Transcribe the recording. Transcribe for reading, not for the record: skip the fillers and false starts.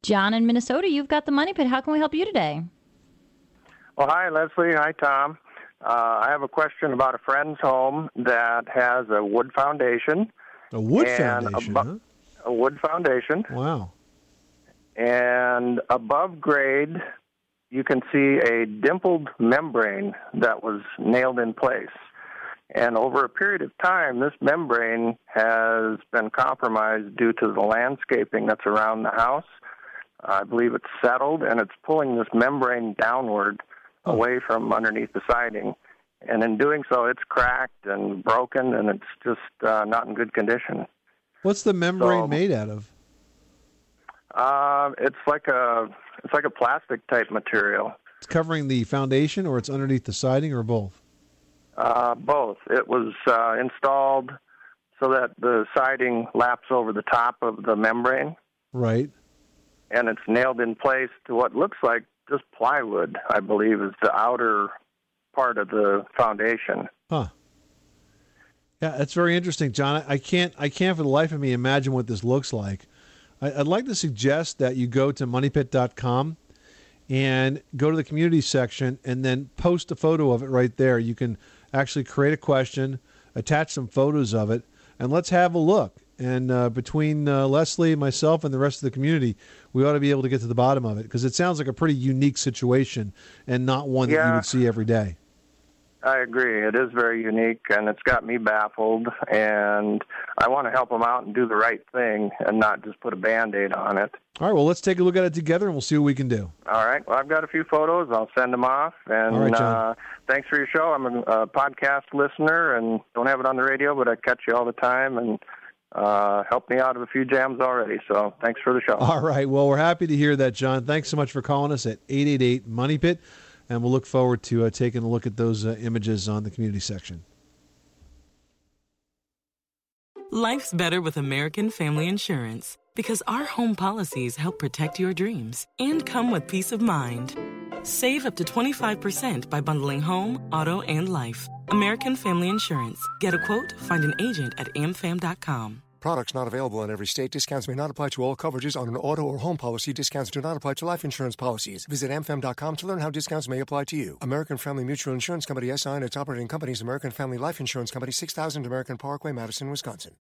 John in Minnesota, you've got the Money Pit. How can we help you today? Well, hi, Leslie. Hi, Tom. I have a question about a friend's home that has a wood foundation. A wood foundation, huh? A wood foundation. Wow. And above grade, you can see a dimpled membrane that was nailed in place. And over a period of time, this membrane has been compromised due to the landscaping that's around the house. I believe it's settled, and it's pulling this membrane downward away from underneath the siding. And in doing so, it's cracked and broken, and it's just not in good condition. What's the membrane made out of? It's like a plastic type material. It's covering the foundation, or it's underneath the siding, or both? Both. It was installed so that the siding laps over the top of the membrane. Right. And it's nailed in place to what looks like just plywood, I believe, is the outer part of the foundation. Huh. Yeah, that's very interesting, John. I can't for the life of me imagine what this looks like. I'd like to suggest that you go to moneypit.com and go to the community section and then post a photo of it right there. You can actually create a question, attach some photos of it, and let's have a look. And between Leslie, myself, and the rest of the community, we ought to be able to get to the bottom of it, because it sounds like a pretty unique situation and not one that you would see every day. I agree. It is very unique, and it's got me baffled, and I want to help them out and do the right thing and not just put a Band-Aid on it. All right, well, let's take a look at it together, and we'll see what we can do. All right. Well, I've got a few photos. I'll send them off. And all right, John. Thanks for your show. I'm a podcast listener and don't have it on the radio, but I catch you all the time, and helped me out of a few jams already. So thanks for the show. All right. Well, we're happy to hear that, John. Thanks so much for calling us at 888-MONEY-PIT, and we'll look forward to taking a look at those images on the community section. Life's better with American Family Insurance, because our home policies help protect your dreams and come with peace of mind. Save up to 25% by bundling home, auto, and life. American Family Insurance. Get a quote, find an agent at amfam.com. Products not available in every state. Discounts may not apply to all coverages on an auto or home policy. Discounts do not apply to life insurance policies. Visit amfam.com to learn how discounts may apply to you. American Family Mutual Insurance Company, SI, and its operating companies, American Family Life Insurance Company, 6000 American Parkway, Madison, Wisconsin.